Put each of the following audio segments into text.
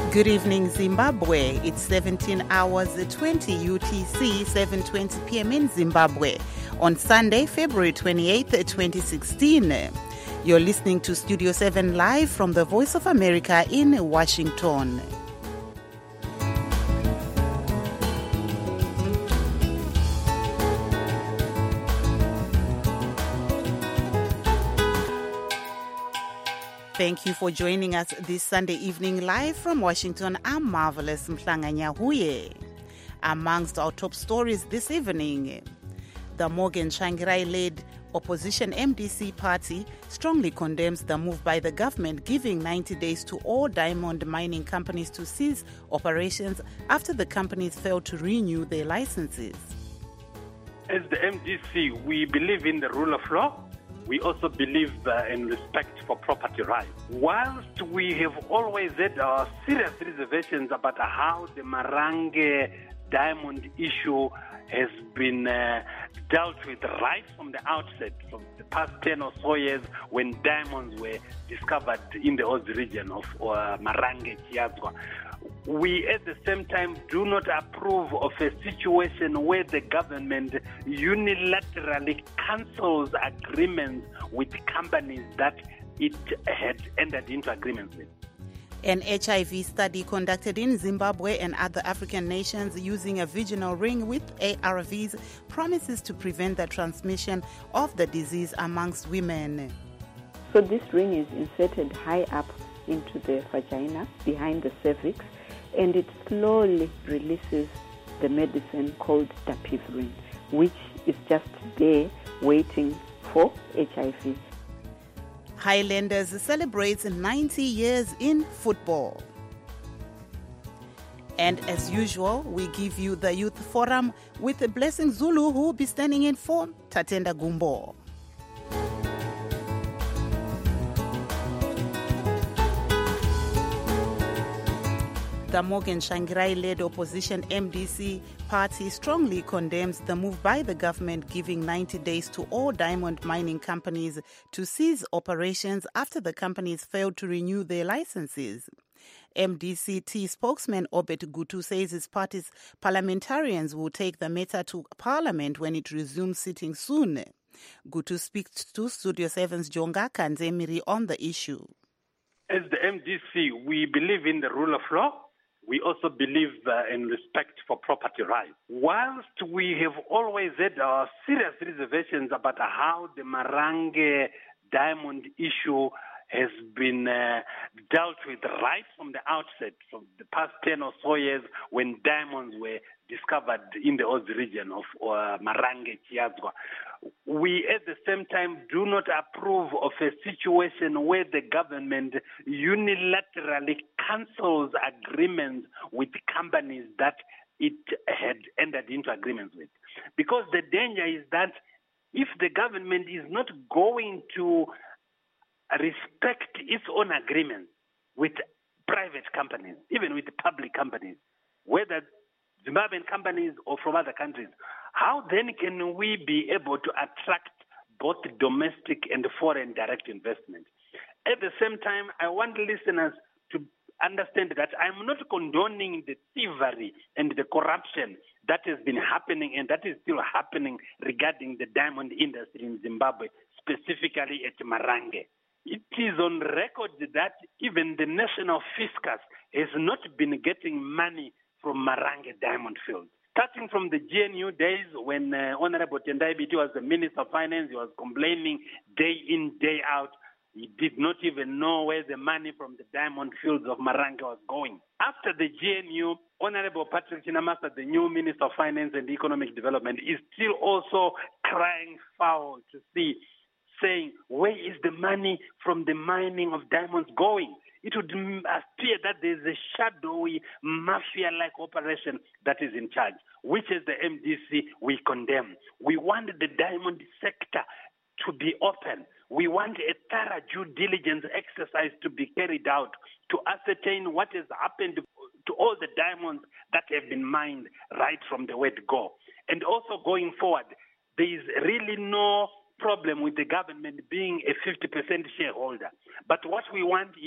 Good evening, Zimbabwe. It's 17 hours 20 UTC, 7:20 p.m. in Zimbabwe on Sunday, February 28th, 2016. You're listening to Studio 7 live from the Voice of America in Washington. Thank you for joining us this Sunday evening live from Washington. I'm Marvelous Mhlanganyahuye. Amongst our top stories this evening, the Morgan Tsvangirai-led opposition MDC party strongly condemns the move by the government giving 90 days to all diamond mining companies to cease operations after the companies failed to renew their licenses. As the MDC, we believe in the rule of law. We also believe in respect for property rights. Whilst we have always had our serious reservations about how the Marange diamond issue has been dealt with right from the outset, from the past 10 or so years when diamonds were discovered in the Oz region of Marange, Chiazwa. We at the same time do not approve of a situation where the government unilaterally cancels agreements with companies that it had entered into agreements with. An HIV study conducted in Zimbabwe and other African nations using a vaginal ring with ARVs promises to prevent the transmission of the disease amongst women. So this ring is inserted high up into the vagina, behind the cervix, and it slowly releases the medicine called dapivirine, which is just there waiting for HIV. Highlanders celebrates 90 years in football. And as usual, we give you the Youth Forum with Blessing Zulu, who will be standing in for Tatenda Gumbo. The Morgan Tsvangirai-led opposition MDC party strongly condemns the move by the government giving 90 days to all diamond mining companies to cease operations after the companies failed to renew their licenses. MDC-T spokesman Obet Gutu says his party's parliamentarians will take the matter to Parliament when it resumes sitting soon. Gutu speaks to Studio 7's Jonga Kanzemiri on the issue. As the MDC, we believe in the rule of law. We also believe in respect for property rights. Whilst we have always had our serious reservations about how the Marange diamond issue has been dealt with right from the outset, from the past 10 or so years when diamonds were discovered in the Oz region of Marange, Chiazwa. We at the same time do not approve of a situation where the government unilaterally cancels agreements with companies that it had entered into agreements with. Because the danger is that if the government is not going to respect its own agreements with private companies, even with public companies, whether Zimbabwean companies or from other countries, how then can we be able to attract both domestic and foreign direct investment? At the same time, I want listeners to understand that I'm not condoning the thievery and the corruption that has been happening and that is still happening regarding the diamond industry in Zimbabwe, specifically at Marange. It is on record that even the national fiscus has not been getting money from Marange diamond field. Starting from the GNU days when Honorable Tendai Biti was the Minister of Finance, he was complaining day in, day out. He did not even know where the money from the diamond fields of Marange was going. After the GNU, Honorable Patrick Chinamasa, the new Minister of Finance and Economic Development, is still also crying foul to see, saying, where is the money from the mining of diamonds going? It would appear that there is a shadowy mafia-like operation that is in charge, which as the MDC we condemn. We want the diamond sector to be open. We want a thorough due diligence exercise to be carried out to ascertain what has happened to all the diamonds that have been mined right from the word go. And also going forward, there is really no problem with the government being a 50% shareholder. But what we want is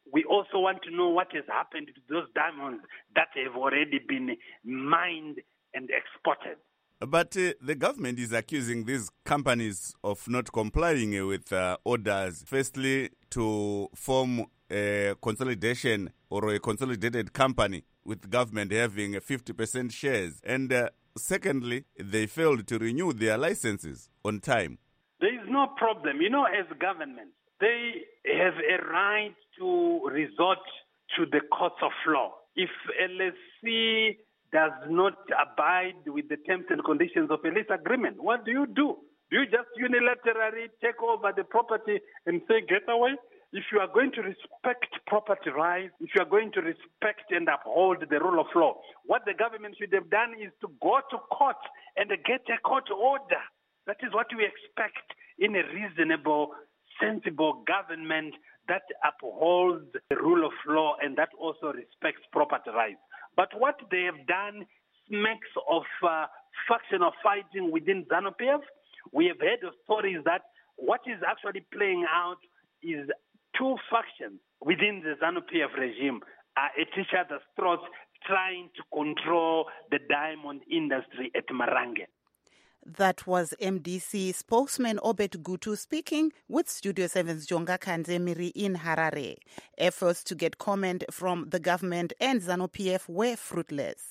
We also want to know what has happened to those diamonds that have already been mined and exported. But the government is accusing these companies of not complying with orders, firstly, to form a consolidation or a consolidated company with government having 50% shares. And secondly, they failed to renew their licenses on time. There is no problem. You know, as government, they have a right to resort to the courts of law. If LSC does not abide with the terms and conditions of a lease agreement, what do? Do you just unilaterally take over the property and say, get away? If you are going to respect property rights, if you are going to respect and uphold the rule of law, what the government should have done is to go to court and get a court order. That is what we expect in a reasonable, sensible government that upholds the rule of law and that also respects property rights. But what they have done smacks of factional fighting within ZANU-PF. We have heard of stories that what is actually playing out is two factions within the ZANU-PF regime are at each other's throats trying to control the diamond industry at Marange. That was MDC spokesman Obed Gutu speaking with Studio 7's Jonga Kanzemiri in Harare. Efforts to get comment from the government and ZANU-PF were fruitless.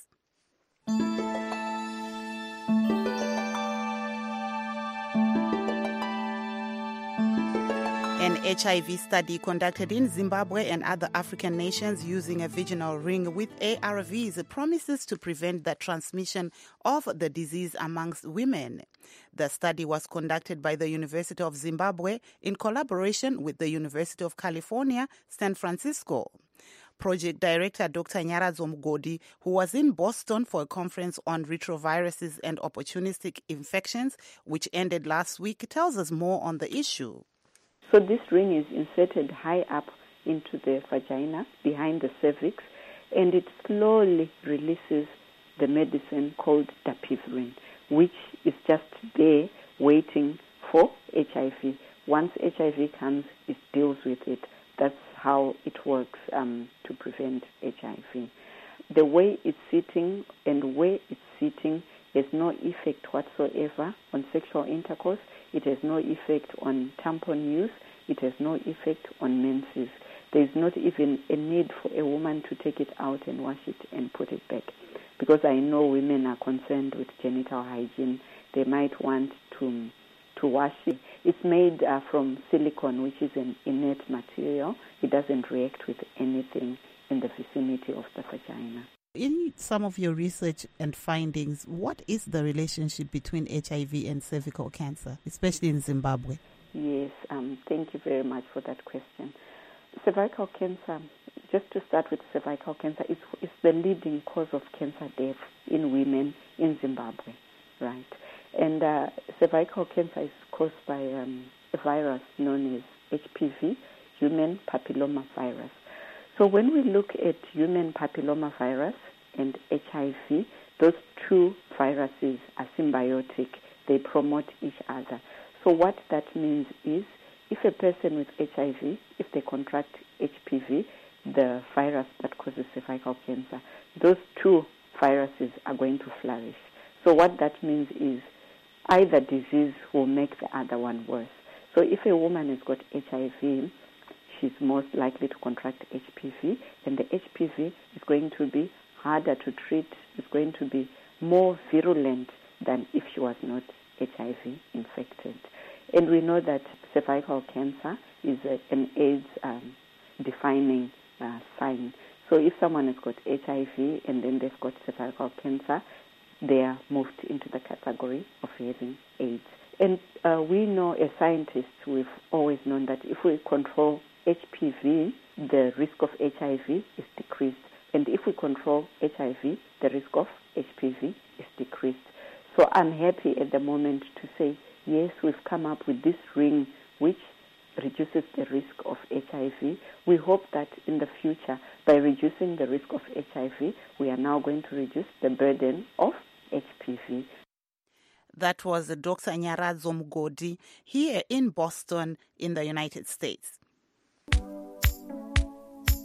An HIV study conducted in Zimbabwe and other African nations using a vaginal ring with ARVs promises to prevent the transmission of the disease amongst women. The study was conducted by the University of Zimbabwe in collaboration with the University of California, San Francisco. Project Director Dr. Nyaradzo Mugodi, who was in Boston for a conference on retroviruses and opportunistic infections, which ended last week, tells us more on the issue. So this ring is inserted high up into the vagina, behind the cervix, and it slowly releases the medicine called dapivirine, which is just there waiting for HIV. Once HIV comes, it deals with it. That's how it works to prevent HIV. The way it's sitting and where it's sitting has no effect whatsoever on sexual intercourse. It has no effect on tampon use. It has no effect on menses. There is not even a need for a woman to take it out and wash it and put it back. Because I know women are concerned with genital hygiene. They might want to wash it. It's made from silicone, which is an inert material. It doesn't react with anything in the vicinity of the vagina. In some of your research and findings, what is the relationship between HIV and cervical cancer, especially in Zimbabwe? Yes, thank you very much for that question. Cervical cancer, just to start with cervical cancer, is the leading cause of cancer death in women in Zimbabwe, right? And cervical cancer is caused by a virus known as HPV, human papilloma virus. So when we look at human papilloma virus and HIV, those two viruses are symbiotic. They promote each other. So what that means is if a person with HIV, if they contract HPV, the virus that causes cervical cancer, those two viruses are going to flourish. So what that means is either disease will make the other one worse. So if a woman has got HIV, she's most likely to contract HPV, and the HPV is going to be harder to treat. It's going to be more virulent than if she was not HIV infected. And we know that cervical cancer is an AIDS-defining sign. So if someone has got HIV and then they've got cervical cancer, they are moved into the category of having AIDS. And we know, as scientists, we've always known that if we control HPV, the risk of HIV is decreased. And if we control HIV, the risk of HPV is decreased. So I'm happy at the moment to say, yes, we've come up with this ring which reduces the risk of HIV. We hope that in the future, by reducing the risk of HIV, we are now going to reduce the burden of HPV. That was Dr. Nyaradzo Mugodi here in Boston in the United States.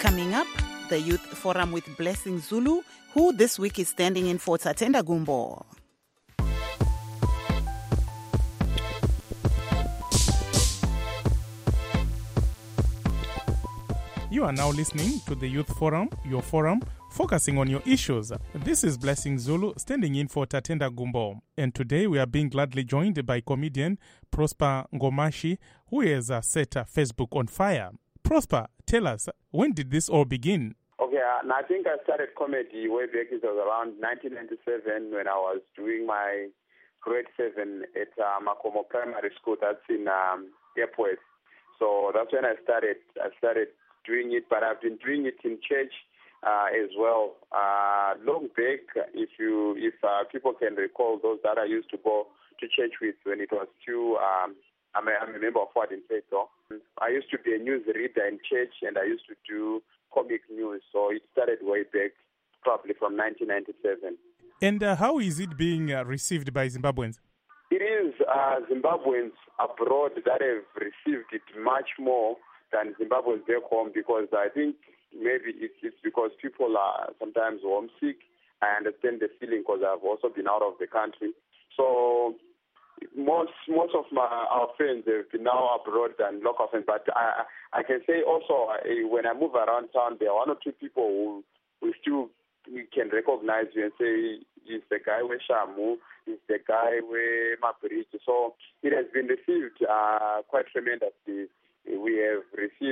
Coming up, the Youth Forum with Blessing Zulu, who this week is standing in for Tatenda Gumbo. You are now listening to the Youth Forum, your forum, focusing on your issues. This is Blessing Zulu, standing in for Tatenda Gumbo. And today we are being gladly joined by comedian Prosper Ngomashi, who has set Facebook on fire. Prosper, tell us, when did this all begin? Okay, I think I started comedy way back. It was around 1997 when I was doing my grade 7 at Makomo Primary School. That's in Airport. So that's when I started doing it, but I've been doing it in church as well. Long back, if people can recall, those that I used to go to church with when it was still, I'm a member of What in Faith. I used to be a news reader in church, and I used to do comic news. So it started way back, probably from 1997. And how is it being received by Zimbabweans? It is Zimbabweans abroad that have received it much more than Zimbabweans back home, because I think maybe it's because people are sometimes homesick. I understand the feeling because I've also been out of the country. So most of our friends have been now abroad than local friends. But I can say also when I move around town, there are one or two people who still can recognize you and say, he's the guy with Shamu, he's the guy with Mabridge. So it has been received quite tremendously. We have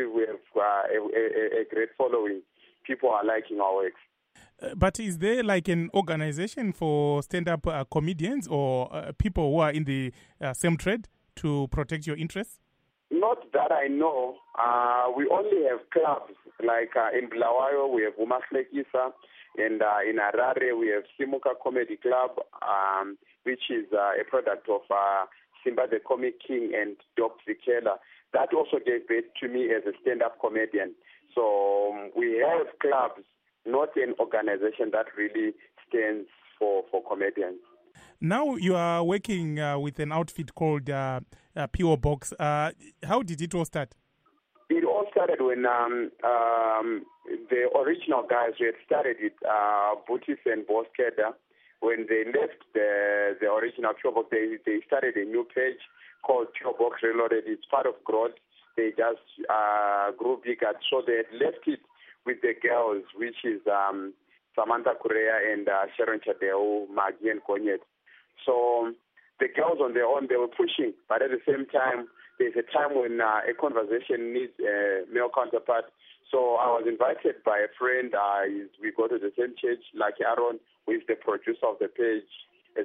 a great following. People are liking our works. But is there like an organization for stand-up comedians or people who are in the same trade to protect your interests? Not that I know. We only have clubs. Like in Bulawayo, we have Umahlekisa. And in Harare, we have Simuka Comedy Club, which is a product of Simba the Comic King and Doc Zikela. That also gave birth to me as a stand-up comedian. So we have clubs, not an organization that really stands for comedians. Now you are working with an outfit called P.O. Box. How did it all start? It all started when the original guys who had started it, Butis and Boskeda, when they left the original P.O. Box, they started a new page called P.O. Box Reloaded. It's part of Growth. They just grew bigger. So they had left it with the girls, which is Samantha Correa and Sharon Chadeo, Maggie and Konyet. So the girls on their own, they were pushing. But at the same time, there's a time when a conversation needs a male counterpart. So I was invited by a friend. We go to the same church, like Aaron, who is the producer of the page and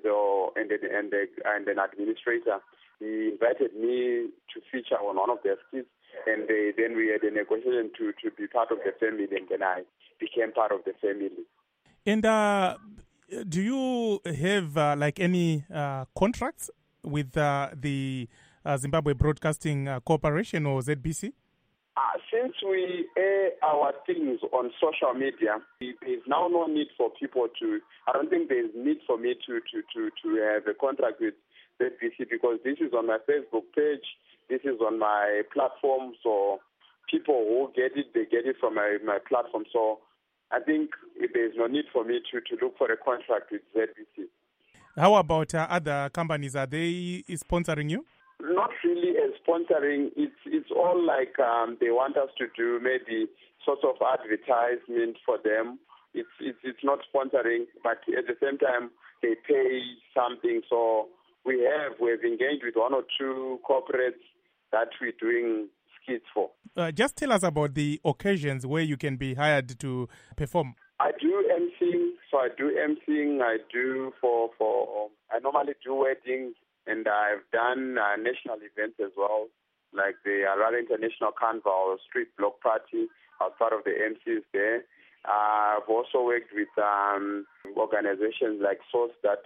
an administrator. He invited me to feature on one of their skits, and then we had a negotiation to be part of the family, and then I became part of the family. And do you have like any contracts with the Zimbabwe Broadcasting Corporation or ZBC? Since we air our things on social media, there's now no need for people to. I don't think there's need for me to have a contract with ZBC, because this is on my Facebook page, this is on my platform, so people who get it, they get it from my platform. So I think there's no need for me to look for a contract with ZBC. How about other companies? Are they sponsoring you? Not really as sponsoring. It's all like they want us to do maybe sort of advertisement for them. It's not sponsoring, but at the same time they pay something. So we've engaged with one or two corporates that we're doing skits for. Just tell us about the occasions where you can be hired to perform. I do emceeing, so I do emceeing. I do I normally do weddings, and I've done national events as well, like the Harare International Carnival Street Block Party. I was part of the MCs there. I've also worked with organizations like SOS that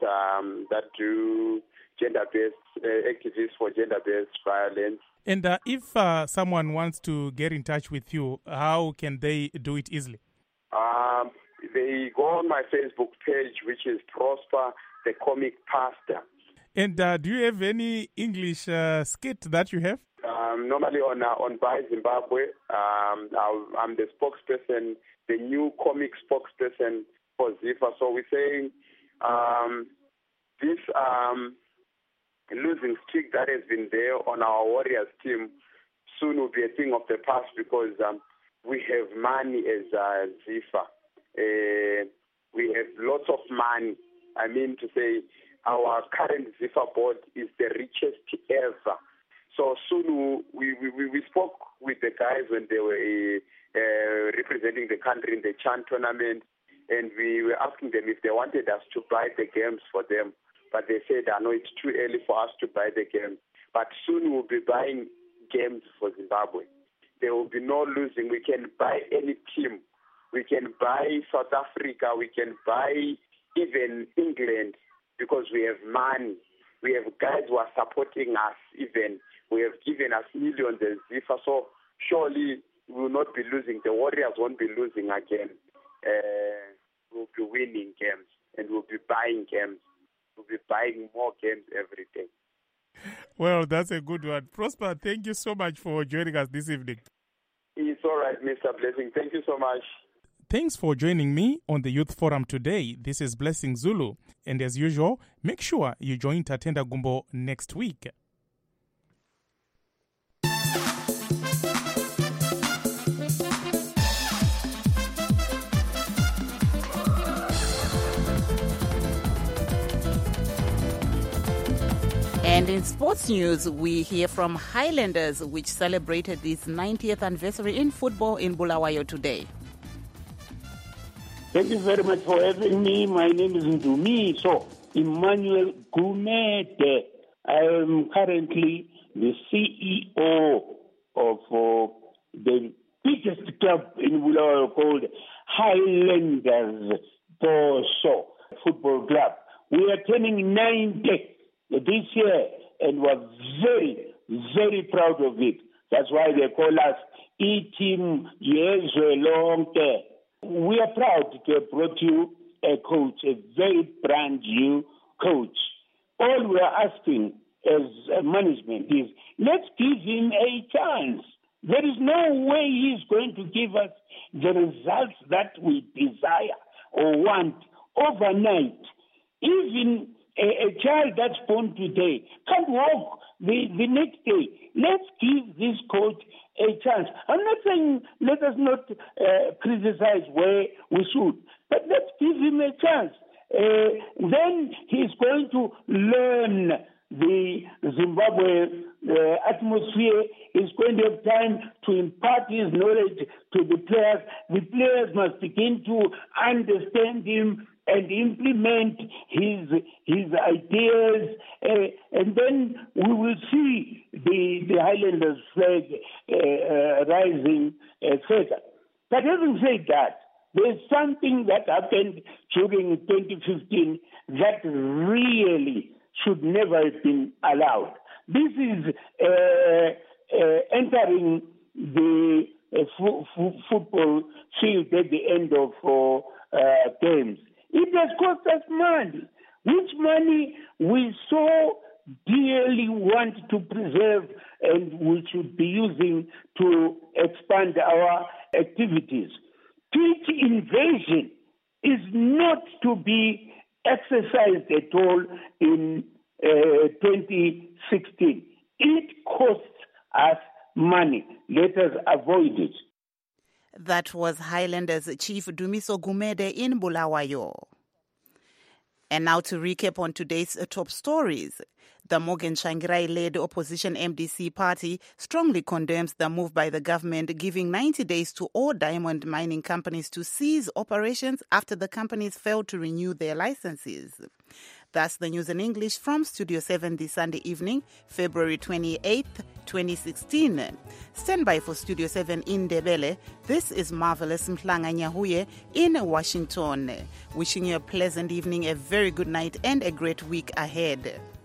do gender-based activists for gender-based violence. And if someone wants to get in touch with you, how can they do it easily? They go on my Facebook page, which is Prosper the Comic Pastor. And do you have any English skit that you have? normally on Buy Zimbabwe. I'm the spokesperson, the new comic spokesperson for ZIFA. So we're saying this losing streak that has been there on our Warriors team soon will be a thing of the past because we have money as ZIFA. We have lots of money. I mean to say our current ZIFA board is the richest ever. So soon we spoke with the guys when they were representing the country in the Chan tournament, and we were asking them if they wanted us to buy the games for them. But they said, no, it's too early for us to buy the games. But soon we'll be buying games for Zimbabwe. There will be no losing. We can buy any team. We can buy South Africa. We can buy even England because we have money. We have guys who are supporting us even. We have given us millions as ZIFA. So surely we will not be losing. The Warriors won't be losing again. We'll be winning games and we'll be buying games. We'll be buying more games every day. Well, that's a good one. Prosper, thank you so much for joining us this evening. It's all right, Mr. Blessing. Thank you so much. Thanks for joining me on the Youth Forum today. This is Blessing Zulu. And as usual, make sure you join Tatenda Gumbo next week. And in sports news, we hear from Highlanders, which celebrated its 90th anniversary in football in Bulawayo today. Thank you very much for having me. My name is Ndumiso Emmanuel Gumede. I am currently the CEO of the biggest club in Bulawayo called Highlanders Boso Football Club. We are turning 90 this year and we're very, very proud of it. That's why they call us E-Team Yezwelonke. We are proud to have brought you a coach, a very brand new coach. All we are asking as management is let's give him a chance. There is no way he is going to give us the results that we desire or want overnight. Even a child that's born today can't walk the next day. Let's give this coach a chance. I'm not saying let us not criticize where we should, but let's give him a chance. Then he's going to learn the Zimbabwe atmosphere. He's going to have time to impart his knowledge to the players. The players must begin to understand him and implement his ideas, and then we will see the Highlanders flag rising further. But having said that, there's something that happened during 2015 that really should never have been allowed. This is entering the football field at the end of games. It has cost us money, which money we so dearly want to preserve and we should be using to expand our activities. Pitch invasion is not to be exercised at all in 2016. It costs us money. Let us avoid it. That was Highlanders Chief Dumiso Gumede in Bulawayo. And now to recap on today's top stories. The Morgan Tsvangirai-led opposition MDC party strongly condemns the move by the government giving 90 days to all diamond mining companies to cease operations after the companies failed to renew their licenses. That's the news in English from Studio 7 this Sunday evening, February 28th, 2016. Stand by for Studio 7 in Ndebele. This is Marvelous Mhlanga Nyahuye in Washington. Wishing you a pleasant evening, a very good night, and a great week ahead.